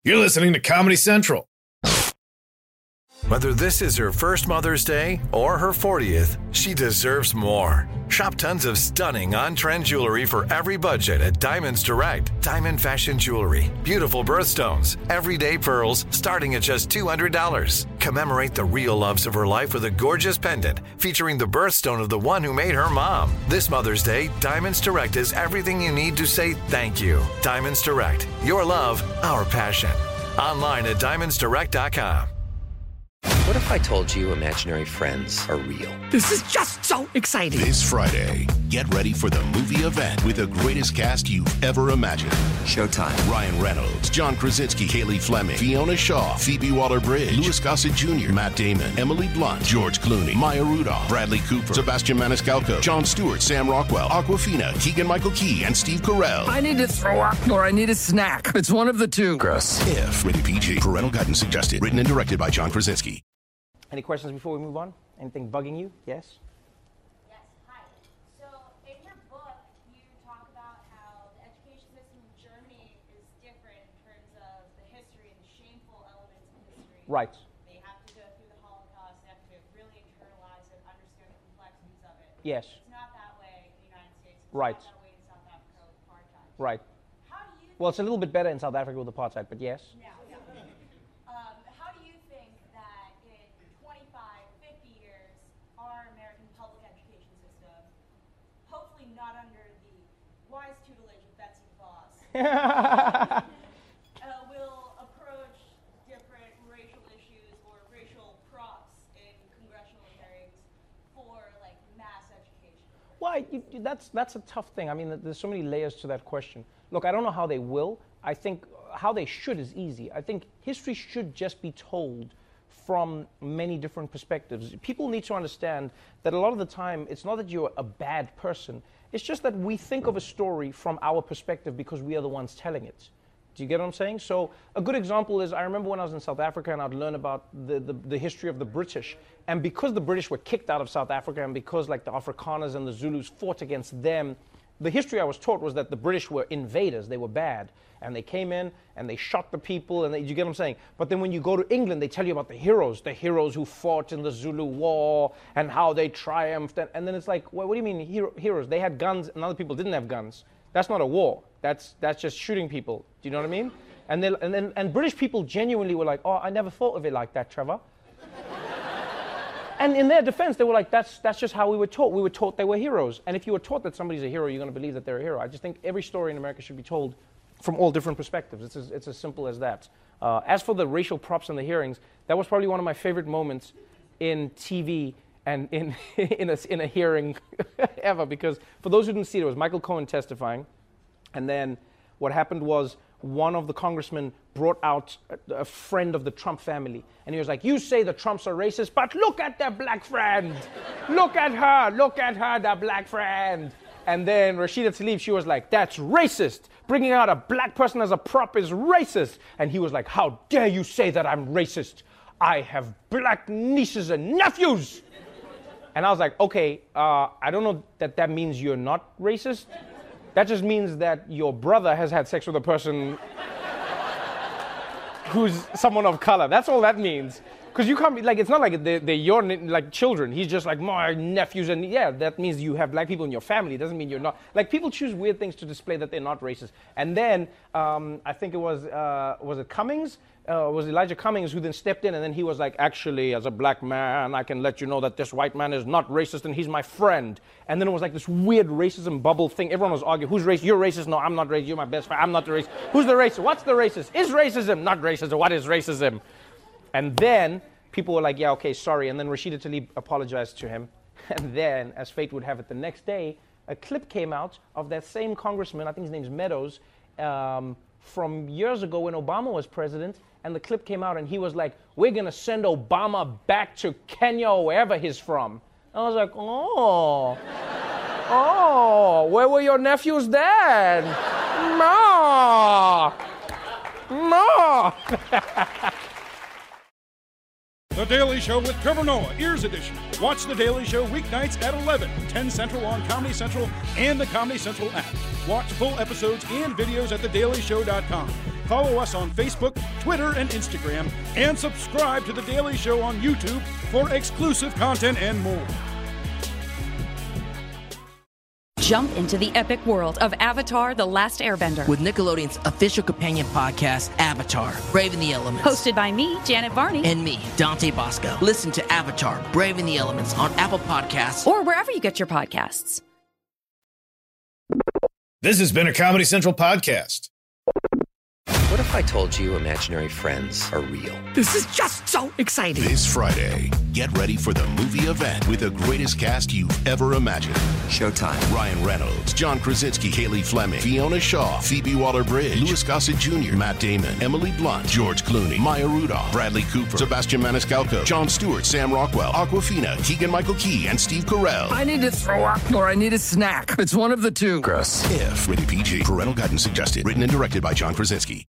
You're listening to Comedy Central. Whether this is her first Mother's Day or her 40th, she deserves more. Shop tons of stunning on-trend jewelry for every budget at Diamonds Direct. Diamond fashion jewelry, beautiful birthstones, everyday pearls starting at just $200. Commemorate the real loves of her life with a gorgeous pendant featuring the birthstone of the one who made her mom. This Mother's Day, Diamonds Direct is everything you need to say thank you. Diamonds Direct. Your love, our passion. Online at diamondsdirect.com. What if I told you imaginary friends are real? This is just so exciting. This Friday, get ready for the movie event with the greatest cast you've ever imagined. Showtime. Ryan Reynolds, John Krasinski, Kaylee Fleming, Fiona Shaw, Phoebe Waller-Bridge, Louis Gossett Jr., Matt Damon, Emily Blunt, George Clooney, Maya Rudolph, Bradley Cooper, Sebastian Maniscalco, Jon Stewart, Sam Rockwell, Awkwafina, Keegan-Michael Key, and Steve Carell. I need to throw up or I need a snack. It's one of the two. Gross. If rated PG. Parental guidance suggested. Written and directed by John Krasinski. Any questions before we move on? Anything bugging you? Yes? Yes, hi. So in your book, you talk about how the education system in Germany is different in terms of the history and the shameful elements of history. Right. They have to go through the Holocaust. They have to really internalize and understand the complexities of it. Yes. It's not that way in the United States. It's Right. not that way in South Africa with apartheid. Right. How do you Well, it's a little bit better in South Africa with apartheid, but yes. How do you think that in 25, 50 years, our American public education system, hopefully not under the wise tutelage of Betsy DeVos, will approach different racial issues or racial props in congressional hearings for like mass education? Why? That's a tough thing. I mean, there's so many layers to that question. Look, I don't know how they will. I think how they should is easy. I think history should just be told from many different perspectives. People need to understand that a lot of the time, it's not that you're a bad person. It's just that we think of a story from our perspective because we are the ones telling it. Do you get what I'm saying? So a good example is I remember when I was in South Africa and I'd learn about the history of the British. And because the British were kicked out of South Africa and because like the Afrikaners and the Zulus fought against them, the history I was taught was that the British were invaders. They were bad. And they came in and they shot the people. And you get what I'm saying? But then when you go to England, they tell you about the heroes who fought in the Zulu War and how they triumphed. And then it's like, well, what do you mean heroes? They had guns and other people didn't have guns. That's not a war. That's just shooting people. Do you know what I mean? And British people genuinely were like, oh, I never thought of it like that, Trevor. And in their defense, they were like, that's just how we were taught. We were taught they were heroes. And if you were taught that somebody's a hero, you're going to believe that they're a hero. I just think every story in America should be told from all different perspectives. It's as simple as that. As for the racial props in the hearings, that was probably one of my favorite moments in TV and in a hearing ever. Because for those who didn't see it, it was Michael Cohen testifying. And then what happened was one of the congressmen brought out a friend of the Trump family. And he was like, you say the Trumps are racist, but look at their black friend. Look at her, that black friend. And then Rashida Tlaib, she was like, that's racist. Bringing out a black person as a prop is racist. And he was like, how dare you say that I'm racist? I have black nieces and nephews. And I was like, okay, I don't know that means you're not racist. That just means that your brother has had sex with a person who's someone of color. That's all that means. Because you can't be, like, it's not like they're your, like, children. He's just like, my nephews, and yeah, that means you have black people in your family. It doesn't mean you're not. Like, people choose weird things to display that they're not racist. And then, I think it was it Cummings? Was Elijah Cummings who then stepped in, and then he was like, actually, as a black man, I can let you know that this white man is not racist, and he's my friend. And then it was like this weird racism bubble thing. Everyone was arguing, who's racist? You're racist? No, I'm not racist. You're my best friend. I'm not the racist. Who's the racist? What's the racist? Is racism not racism? What is racism? And then people were like, yeah, okay, sorry. And then Rashida Tlaib apologized to him. And then, as fate would have it, the next day, a clip came out of that same congressman, I think his name's Meadows, from years ago when Obama was president. And the clip came out and he was like, we're going to send Obama back to Kenya or wherever he's from. I was like, oh, where were your nephews then? No. The Daily Show with Trevor Noah, Ears Edition. Watch The Daily Show weeknights at 11, 10 Central on Comedy Central and the Comedy Central app. Watch full episodes and videos at thedailyshow.com. Follow us on Facebook, Twitter, and Instagram, and subscribe to The Daily Show on YouTube for exclusive content and more. Jump into the epic world of Avatar: The Last Airbender. With Nickelodeon's official companion podcast, Avatar: Brave in the Elements. Hosted by me, Janet Varney. And me, Dante Bosco. Listen to Avatar: Brave in the Elements on Apple Podcasts. Or wherever you get your podcasts. This has been a Comedy Central podcast. What if I told you imaginary friends are real? This is just so exciting. This Friday, get ready for the movie event with the greatest cast you've ever imagined. Showtime. Ryan Reynolds, John Krasinski, Kaylee Fleming, Fiona Shaw, Phoebe Waller-Bridge, Louis Gossett Jr., Matt Damon, Emily Blunt, George Clooney, Maya Rudolph, Bradley Cooper, Sebastian Maniscalco, Jon Stewart, Sam Rockwell, Awkwafina, Keegan-Michael Key, and Steve Carell. I need to throw up or I need a snack. It's one of the two. Gross. If. Rated PG. Parental guidance suggested. Written and directed by John Krasinski.